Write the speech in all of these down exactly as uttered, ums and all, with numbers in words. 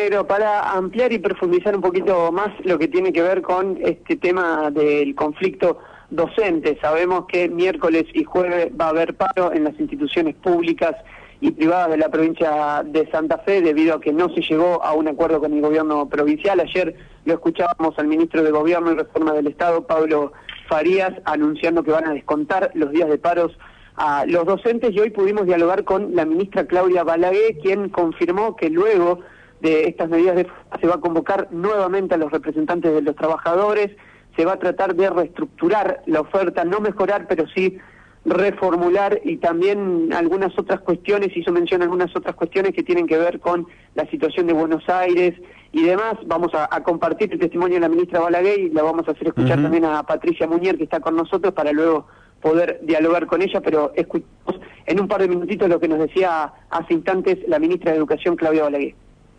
Negro, para ampliar y profundizar un poquito más lo que tiene que ver con este tema del conflicto docente. Sabemos que miércoles y jueves va a haber paro en las instituciones públicas y privadas de la provincia de Santa Fe debido a que no se llegó a un acuerdo con el gobierno provincial. Ayer lo escuchábamos al ministro de Gobierno y Reforma del Estado, Pablo Farías, anunciando que van a descontar los días de paros a los docentes, y hoy pudimos dialogar con la ministra Claudia Balaguer, quien confirmó que luego de estas medidas de se va a convocar nuevamente a los representantes de los trabajadores, se va a tratar de reestructurar la oferta, no mejorar, pero sí reformular, y también algunas otras cuestiones, hizo mención a algunas otras cuestiones que tienen que ver con la situación de Buenos Aires y demás. Vamos a, a compartir el testimonio de la ministra Balaguer y la vamos a hacer escuchar uh-huh. también a Patricia Muñer, que está con nosotros, para luego poder dialogar con ella, pero escuchamos en un par de minutitos lo que nos decía hace instantes la ministra de Educación, Claudia Balaguer.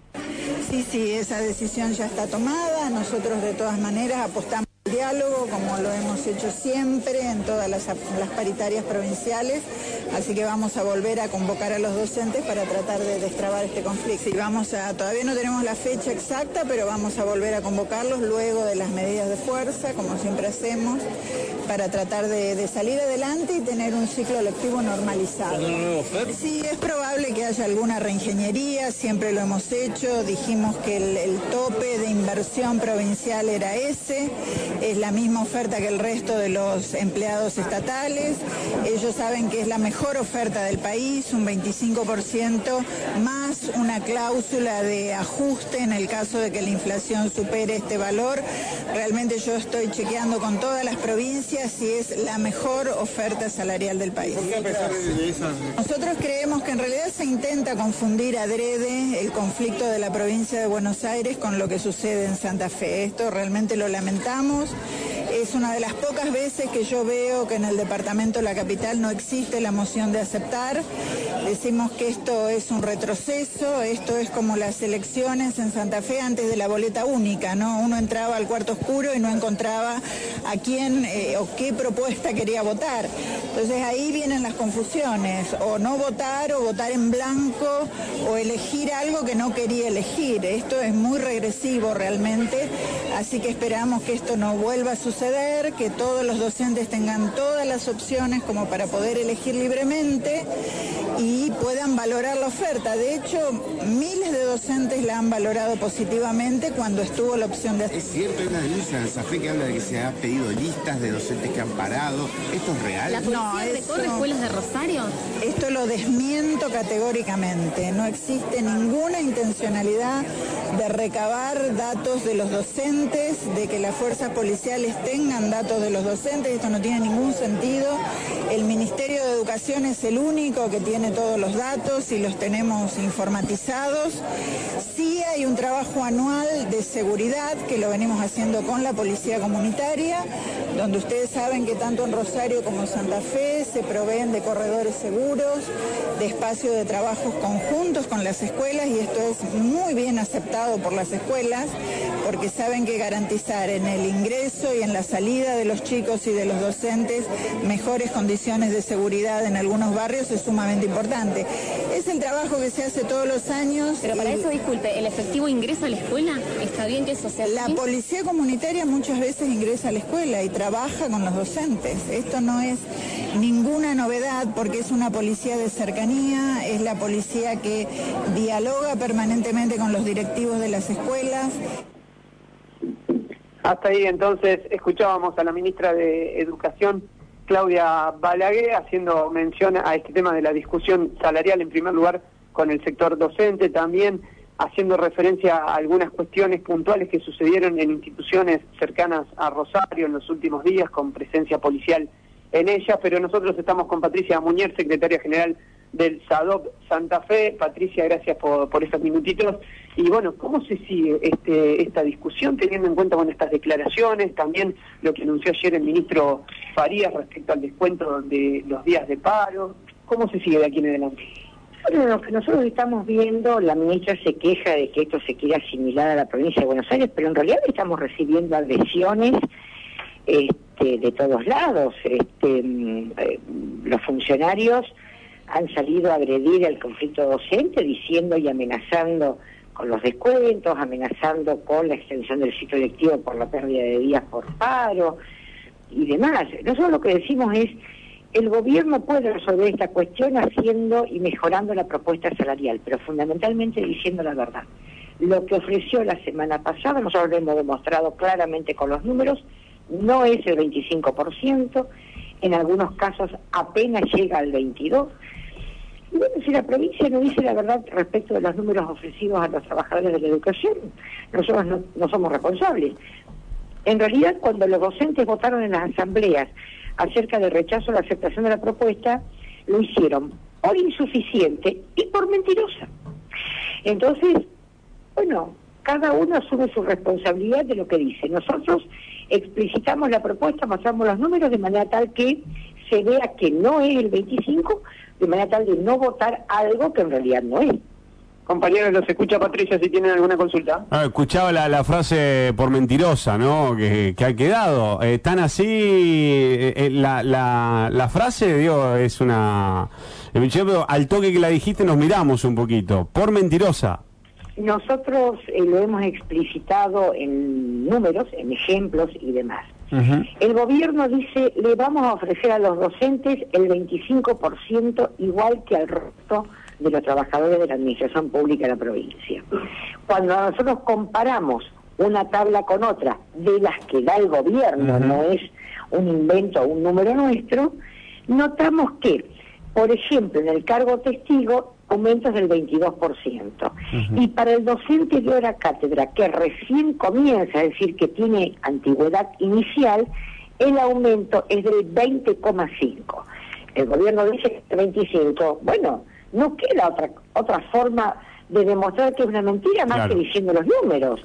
Sí, sí, esa decisión ya está tomada. Nosotros de todas maneras apostamos al diálogo, como lo hemos hecho siempre en todas las, las paritarias provinciales, así que vamos a volver a convocar a los docentes para tratar de destrabar este conflicto. Sí, vamos a, todavía no tenemos la fecha exacta, pero vamos a volver a convocarlos luego de las medidas de fuerza, como siempre hacemos, para tratar de, de salir adelante y tener un ciclo lectivo normalizado. Sí, es probable que haya alguna reingeniería, siempre lo hemos hecho, dijimos que el, el tope de inversión provincial era ese, es la misma oferta que el resto de los empleados estatales, ellos saben que es la mejor oferta del país, un veinticinco por ciento más una cláusula de ajuste en el caso de que la inflación supere este valor. Realmente yo estoy chequeando con todas las provincias si es la mejor oferta salarial del país. ¿Por qué a pesar de eso? Nosotros creemos que en realidad se intenta confundir adrede el conflicto de la provincia de Buenos Aires con lo que sucede en Santa Fe. Esto realmente lo lamentamos. Es una de las pocas veces que yo veo que en el departamento de la capital no existe la moción de aceptar. Decimos que esto es un retroceso, esto es como las elecciones en Santa Fe antes de la boleta única, ¿no? Uno entraba al cuarto oscuro y no encontraba a quién eh, o qué propuesta quería votar. Entonces ahí vienen las confusiones, o no votar o votar en blanco o elegir algo que no quería elegir. Esto es muy regresivo realmente, así que esperamos que esto no vuelva a suceder, que todos los docentes tengan todas las opciones como para poder elegir libremente y puedan valorar la oferta. De hecho, miles de docentes la han valorado positivamente cuando estuvo la opción de... Es cierto, hay una denuncia en Santa Fe que habla de que se ha pedido listas de docentes que han parado. ¿Esto es real? ¿La policía no, recorre eso, escuelas de Rosario? Esto lo desmiento categóricamente. No existe ninguna intencionalidad de recabar datos de los docentes, de que las fuerzas policiales tengan datos de los docentes. Esto no tiene ningún sentido. El Ministerio de Educación es el único que tiene todos los datos y los tenemos informatizados. Sí hay un trabajo anual de seguridad que lo venimos haciendo con la Policía Comunitaria, donde ustedes saben que tanto en Rosario como en Santa Fe se proveen de corredores seguros, de espacios de trabajos conjuntos con las escuelas, y esto es muy bien aceptado por las escuelas porque saben que garantizar en el ingreso y en la salida de los chicos y de los docentes mejores condiciones de seguridad en algunos barrios es sumamente importante. Es el trabajo que se hace todos los años. Pero para eso, disculpe, ¿el efectivo ingresa a la escuela? ¿Está bien que eso sea así? La Policía Comunitaria muchas veces ingresa a la escuela y trabaja con los docentes. Esto no es ninguna novedad porque es una policía de cercanía, es la policía que dialoga permanentemente con los directivos de las escuelas. Hasta ahí entonces escuchábamos a la ministra de Educación, Claudia Balaguer, haciendo mención a este tema de la discusión salarial, en primer lugar con el sector docente, también haciendo referencia a algunas cuestiones puntuales que sucedieron en instituciones cercanas a Rosario en los últimos días, con presencia policial en ellas. Pero nosotros estamos con Patricia Muñer, secretaria general del SADOP Santa Fe. Patricia, gracias por, por estos minutitos. Y bueno, ¿cómo se sigue este, esta discusión teniendo en cuenta con estas declaraciones, también lo que anunció ayer el ministro Farías respecto al descuento de los días de paro? ¿Cómo se sigue de aquí en adelante? Bueno, lo que nosotros estamos viendo, la ministra se queja de que esto se quiere asimilar a la provincia de Buenos Aires, pero en realidad estamos recibiendo adhesiones este, de todos lados. Este, eh, los funcionarios han salido a agredir el conflicto docente diciendo y amenazando con los descuentos, amenazando con la extensión del ciclo lectivo por la pérdida de días por paro y demás. Nosotros lo que decimos es, el gobierno puede resolver esta cuestión haciendo y mejorando la propuesta salarial, pero fundamentalmente diciendo la verdad. Lo que ofreció la semana pasada, nosotros lo hemos demostrado claramente con los números, no es el veinticinco por ciento, en algunos casos apenas llega al veintidós por ciento. Y bueno, si la provincia no dice la verdad respecto de los números ofrecidos a los trabajadores de la educación, nosotros no, no somos responsables. En realidad, cuando los docentes votaron en las asambleas acerca del rechazo a la aceptación de la propuesta, lo hicieron por insuficiente y por mentirosa. Entonces, bueno, cada uno asume su responsabilidad de lo que dice. Nosotros explicitamos la propuesta, mostramos los números de manera tal que se vea que no es el veinticinco, de manera tal de no votar algo que en realidad no es. Compañeros, los escucha Patricia si tienen alguna consulta. Ah, escuchaba la, la frase por mentirosa, ¿no? Que, que ha quedado. Eh, tan así, eh, eh, la, la, la frase, digo, es una... Eh, yo, al toque que la dijiste nos miramos un poquito. Por mentirosa. Nosotros eh, lo hemos explicitado en números, en ejemplos y demás. Uh-huh. El gobierno dice, le vamos a ofrecer a los docentes el veinticinco por ciento igual que al resto de los trabajadores de la administración pública de la provincia. Cuando nosotros comparamos una tabla con otra, de las que da el gobierno, uh-huh. no es un invento o un número nuestro, notamos que, por ejemplo, en el cargo testigo, aumentos del veintidós por ciento. Uh-huh. Y para el docente de hora cátedra, que recién comienza, es decir, que tiene antigüedad inicial, el aumento es del veinte coma cinco. El gobierno dice que veinticinco. Bueno, no queda otra otra forma de demostrar que es una mentira más claro. que diciendo los números.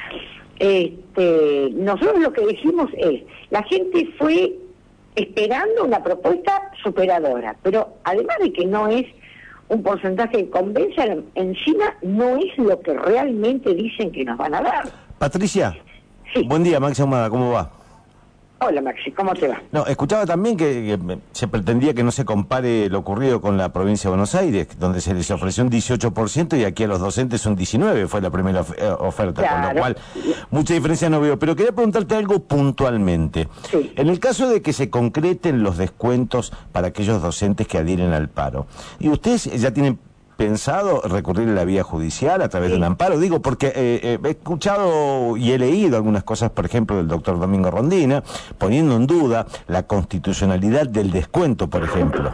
Este, nosotros lo que dijimos es, la gente fue esperando una propuesta superadora, pero además de que no es un porcentaje que convence, encima no es lo que realmente dicen que nos van a dar. Patricia, sí. Buen día, Maxi Ahumada, ¿cómo va? Hola Maxi, ¿cómo te va? No, escuchaba también que, que se pretendía que no se compare lo ocurrido con la provincia de Buenos Aires, donde se les ofreció un dieciocho por ciento y aquí a los docentes un diecinueve por ciento, fue la primera of oferta, claro. Con lo cual mucha diferencia no veo. Pero quería preguntarte algo puntualmente. Sí. En el caso de que se concreten los descuentos para aquellos docentes que adhieren al paro, ¿y ustedes ya tienen pensado recurrir a la vía judicial a través sí. de un amparo? Digo, porque eh, eh, he escuchado y he leído algunas cosas, por ejemplo, del doctor Domingo Rondina, poniendo en duda la constitucionalidad del descuento, por ejemplo.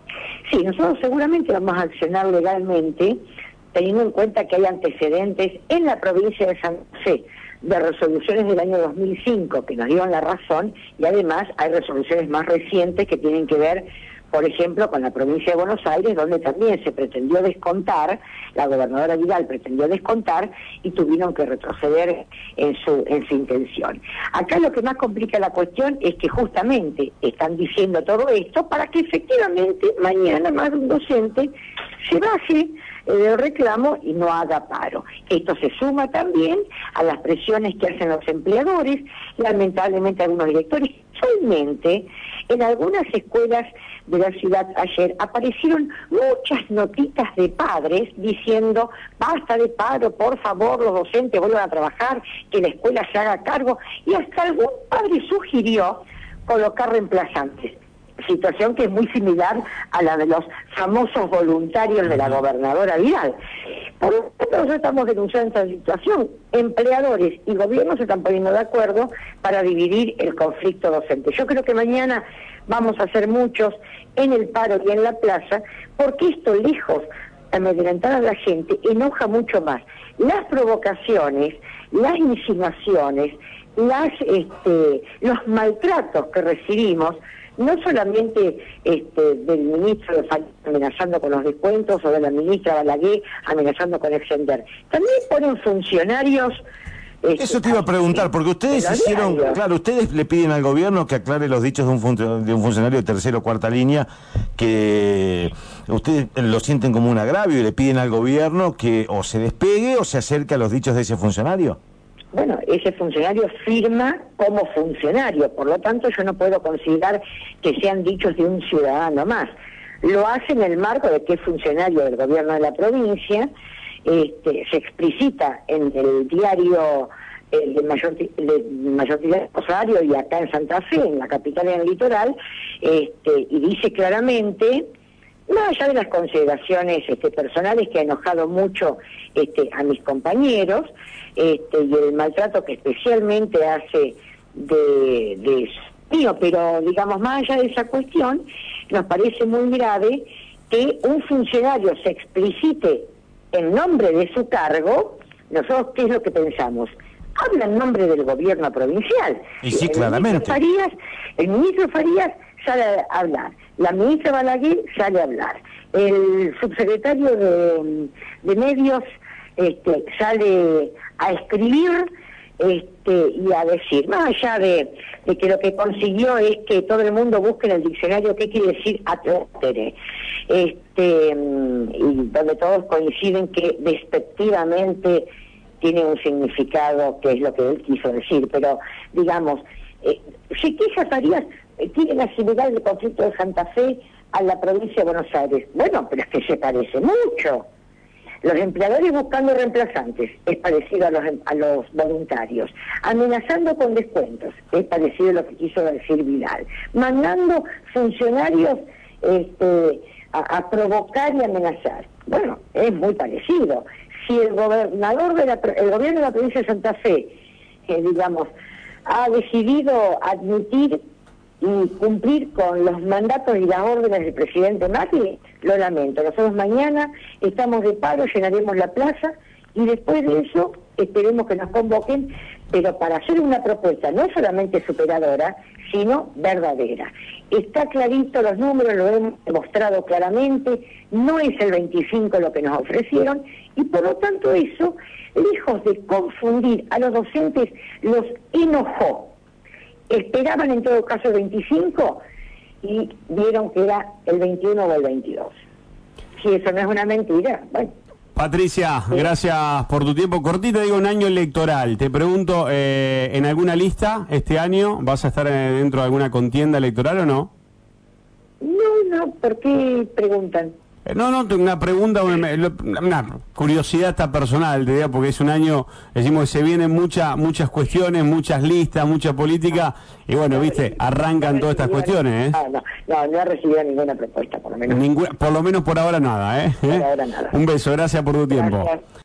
Sí, nosotros seguramente vamos a accionar legalmente, teniendo en cuenta que hay antecedentes en la provincia de San José de resoluciones del año dos mil cinco que nos dieron la razón, y además hay resoluciones más recientes que tienen que ver, por ejemplo, con la provincia de Buenos Aires, donde también se pretendió descontar, la gobernadora Vidal pretendió descontar y tuvieron que retroceder en su en su intención. Acá lo que más complica la cuestión es que justamente están diciendo todo esto para que efectivamente mañana más de un docente se baje del reclamo y no haga paro. Esto se suma también a las presiones que hacen los empleadores, lamentablemente algunos directores. Solamente en algunas escuelas de la ciudad ayer aparecieron muchas notitas de padres diciendo basta de paro, por favor, los docentes vuelvan a trabajar, que la escuela se haga cargo, y hasta algún padre sugirió colocar reemplazantes. Situación que es muy similar a la de los famosos voluntarios de la gobernadora Vidal. Por lo tanto, nosotros estamos denunciando esta situación. Empleadores y gobiernos se están poniendo de acuerdo para dividir el conflicto docente. Yo creo que mañana vamos a hacer muchos en el paro y en la plaza, porque esto, lejos de amedrentar a la gente, enoja mucho más. Las provocaciones, las insinuaciones, las este, los maltratos que recibimos, no solamente este, del ministro de Falcón amenazando con los descuentos o de la ministra Balaguer amenazando con extender, también ponen funcionarios. Este, Eso te iba a preguntar, porque ustedes hicieron, diario. Claro, ustedes le piden al gobierno que aclare los dichos de un, fun de un funcionario de tercera o cuarta línea, que ustedes lo sienten como un agravio y le piden al gobierno que o se despegue o se acerque a los dichos de ese funcionario. Bueno, ese funcionario firma como funcionario, por lo tanto yo no puedo considerar que sean dichos de un ciudadano más. Lo hace en el marco de que es funcionario del gobierno de la provincia este, se explicita en el diario el de mayor, de mayor de Rosario y acá en Santa Fe, en la capital y en el litoral, este, y dice claramente, más allá de las consideraciones este, personales que ha enojado mucho este, a mis compañeros, este, y el maltrato que especialmente hace de, de mío, pero digamos, más allá de esa cuestión, nos parece muy grave que un funcionario se explicite en nombre de su cargo. Nosotros, ¿qué es lo que pensamos? Habla en nombre del gobierno provincial. Y sí, el claramente. Ministro Farías, el ministro Farías sale a hablar, la ministra Balaguer sale a hablar, el subsecretario de, de Medios este, sale a escribir este, y a decir, más allá de, de que lo que consiguió es que todo el mundo busque en el diccionario qué quiere decir atótere, este, y donde todos coinciden que despectivamente tiene un significado que es lo que él quiso decir, pero digamos, eh, se queja Farías, eh, tiene la similar del conflicto de Santa Fe a la provincia de Buenos Aires. Bueno, pero es que se parece mucho. Los empleadores buscando reemplazantes, es parecido a los, a los voluntarios. Amenazando con descuentos, es parecido a lo que quiso decir Vidal. Mandando funcionarios este, a, a provocar y amenazar. Bueno, es muy parecido. Si el gobernador de la, el gobierno de la provincia de Santa Fe, eh, digamos, ha decidido admitir y cumplir con los mandatos y las órdenes del presidente Macri, lo lamento. Nosotros mañana estamos de paro, llenaremos la plaza y después de eso esperemos que nos convoquen, pero para hacer una propuesta no solamente superadora, sino verdadera. Está clarito, los números lo hemos demostrado claramente, no es el veinticinco lo que nos ofrecieron, y por lo tanto eso, lejos de confundir a los docentes, los enojó. Esperaban en todo caso el veinticinco y vieron que era el veintiuno o el veintidós. Si eso no es una mentira, bueno. Patricia, sí. Gracias por tu tiempo. Cortito, digo, un año electoral. Te pregunto, eh, ¿en alguna lista este año vas a estar dentro de alguna contienda electoral o no? No, no, ¿por qué preguntan? Eh, no, no, una pregunta, una, una curiosidad está personal, te digo, porque es un año, decimos que se vienen muchas muchas cuestiones, muchas listas, mucha política, y bueno, no, viste, arrancan no todas estas cuestiones, ¿eh? No, no, no, no he recibido ninguna propuesta, por lo menos. Ninguna, por lo menos por ahora nada, ¿eh? Por ahora nada. Un beso, gracias por tu tiempo. Gracias.